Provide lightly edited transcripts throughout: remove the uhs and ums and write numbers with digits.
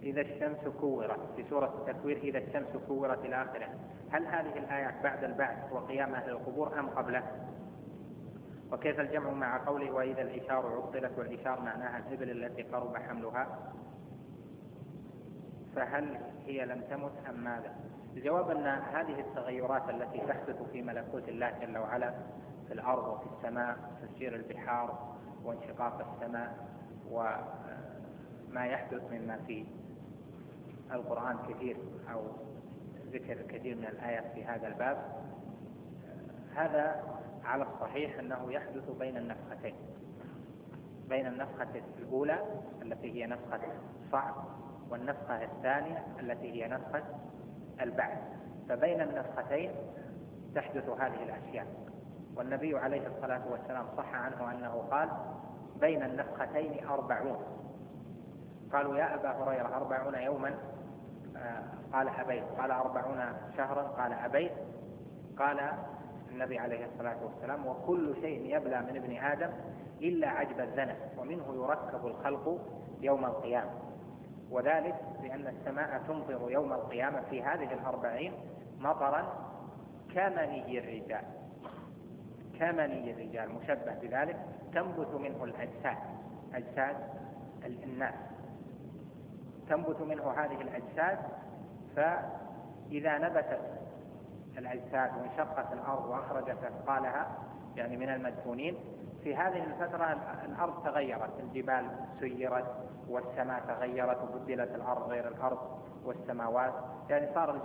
إذا الشمس كورت في سورة التكوير، إذا الشمس كورت إلى آخره، هل هذه الآيات بعد البعث وقيام أهل القبور أم قبله؟ وكيف الجمع مع قوله وإذا العشار عطلت، والعشار معناها الإبل التي قرب حملها، فهل هي لم تمت أم ماذا؟ الجواب أن هذه التغيرات التي تحدث في ملكوت الله جل وعلا في الأرض وفي السماء، تسير البحار وانشقاق السماء وما يحدث مما في القرآن كثير أو ذكر كثير من الآيات في هذا الباب، هذا على الصحيح أنه يحدث بين النفختين، بين النفخة الأولى التي هي نفخة الصعق والنفخة الثانية التي هي نفخة البعث، فبين النفختين تحدث هذه الأشياء. والنبي عليه الصلاة والسلام صح عنه أنه قال بين النفختين 40. قالوا يا أبا هريرة 40 يوما؟ قال أبيت. قال 40 شهرا؟ قال أبيت. قال النبي عليه الصلاة والسلام وكل شيء يبلى من ابن آدم إلا عجب الذنب ومنه يركب الخلق يوم القيامة، وذلك لأن السماء تمطر يوم القيامة في هذه 40 مطرا كمني الرجال، كمني الرجال مشبه بذلك، تنبت منه الأجساد، أجساد الناس تنبت منه هذه الأجساد، فإذا نبتت الأجساد وانشقت الأرض وأخرجت أثقالها يعني من المدفونين، في هذه الفترة الأرض تغيرت، الجبال سيرت والسماء تغيرت وبدلت الأرض غير الأرض والسماوات، يعني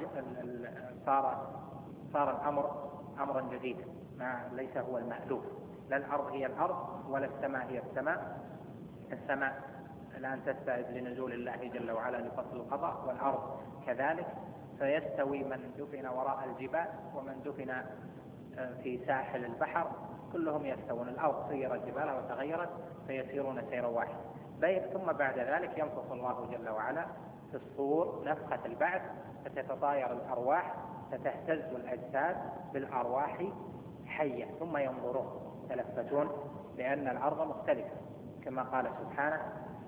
صار الأمر أمرا جديدا، ما ليس هو المألوف، لا الأرض هي الأرض ولا السماء هي السماء. السماء الآن تستعد لنزول الله جل وعلا لفصل القضاء، والأرض كذلك، فيستوي من دفن وراء الجبال ومن دفن في ساحل البحر، كلهم يستوون. الأرض سيرت جبالها وتغيرت فيسيرون سيرا واحدا. ثم بعد ذلك ينفخ الله جل وعلا في الصور نفخة البعث، فتتطاير الأرواح، فتهتز الأجساد بالأرواح حية، ثم ينظرون يتلفتون لأن الأرض مختلفة كما قال سبحانه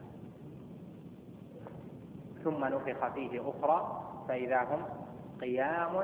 ثم نفخ فيه أخرى فإذا هم قيام،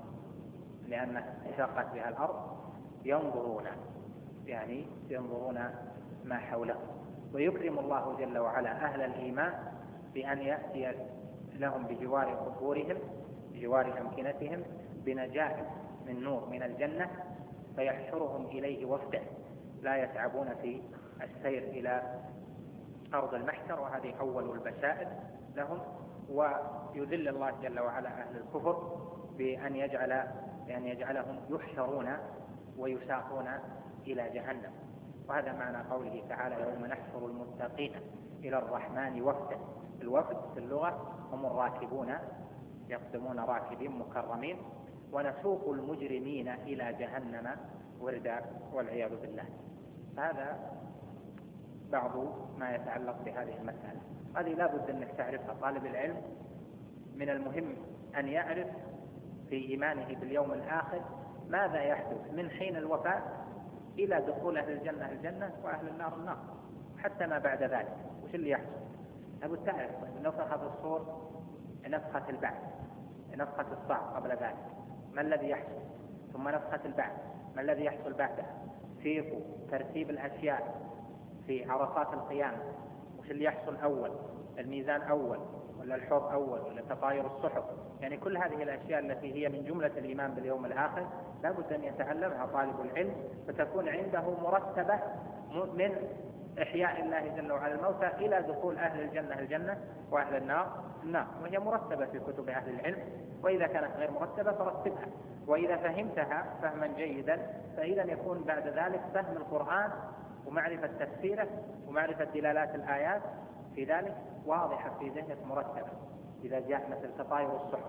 لأن انشقت بها الأرض، ينظرون يعني ينظرون ما حوله. ويكرم الله جل وعلا أهل الإيمان بأن يأتي لهم بجوار قبورهم، بجوار أمكنتهم، بنجاة من نور من الجنة، فيحشرهم إليه وفده لا يتعبون في السير إلى أرض المحشر، وهذه أول البشائر لهم. ويذل الله جل وعلا أهل الكفر بأن يجعلهم يحشرون ويساقون إلى جهنم. وهذا معنى قوله تعالى يوم نحشر المتقين إلى الرحمن وفدا. الوفد في اللغة هم الراكبون، يقدمون راكبين مكرمين، ونسوق المجرمين إلى جهنم وردا والعياذ بالله. هذا بعض ما يتعلق بهذه المسألة. هذه لا بد أنك تعرفها. طالب العلم من المهم أن يعرف في إيمانه باليوم الآخر ماذا يحدث من حين الوفاة إلى دخول أهل الجنة الجنة وأهل النار النار، حتى ما بعد ذلك وش اللي يحدث. أبو تعرف نفخة في الصور، نفخة البعث، نفخة الصعق قبل ذلك، ما الذي يحصل؟ ثم نفخة البعث، ما الذي يحصل بعدها؟ في ترتيب الأشياء في عرصات القيامة، وش اللي يحصل أول؟ الميزان أول ولا الحوض أول ولا تطاير الصحف؟ يعني كل هذه الأشياء التي هي من جملة الإيمان باليوم الآخر لا بد أن يتعلمها طالب العلم، فتكون عنده مرتبة من إحياء الله جل وعلا الموتى إلى دخول أهل الجنة الجنة وأهل النار النار، وهي مرتبة في كتب أهل العلم. وإذا كانت غير مرتبة فرتبها، وإذا فهمتها فهما جيدا فإذا يكون بعد ذلك فهم القرآن ومعرفة تفسيره ومعرفة دلالات الآيات في ذلك واضحة في ذهنك مرتبة. إذا جاء مثل تطاير الصحف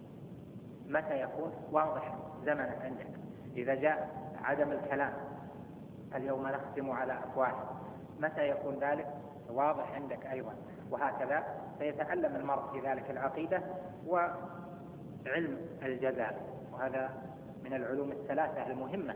متى يكون واضح زمنا عندك؟ إذا جاء عدم الكلام اليوم نختم على أفواههم متى يكون ذلك واضح عندك أيضا؟ وهكذا فيتعلم المرء في ذلك العقيدة وعلم الجزاء، وهذا من العلوم الثلاثة المهمة،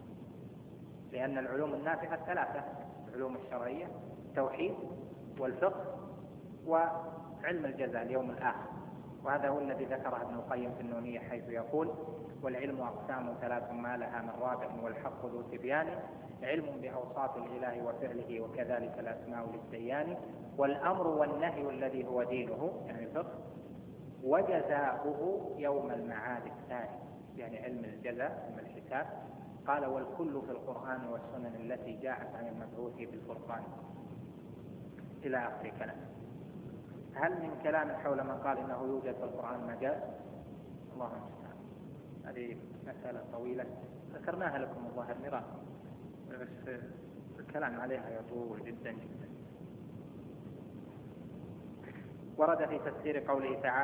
لأن العلوم النافعة الثلاثة: العلوم الشرعية، التوحيد والفقه وعلم الجزاء اليوم الآخر. وهذا هو الذي ذكره ابن القيم في النونية حيث يقول: والعلم أقسام ثلاث ما لها من رابع والحق ذو تبيان، علم بأوصاف الإله وفعله وكذلك الأسماء للديان، والأمر والنهي الذي هو دينه يعني الفقه، وجزاؤه يوم المعاد الثاني يعني علم الجزاء علم الحساب. قال: والكل في القرآن والسنن التي جاءت عن المبعوث بالفرقان، إلى آخر كلام. هل من كلام حول من قال إنه يوجد في القرآن مجاز؟ الله المستعان، هذه مسألة طويلة ذكرناها لكم الظاهر مرارا، بس الكلام عليها يطول جدا جدا. ورد في تفسير قوله تعالى: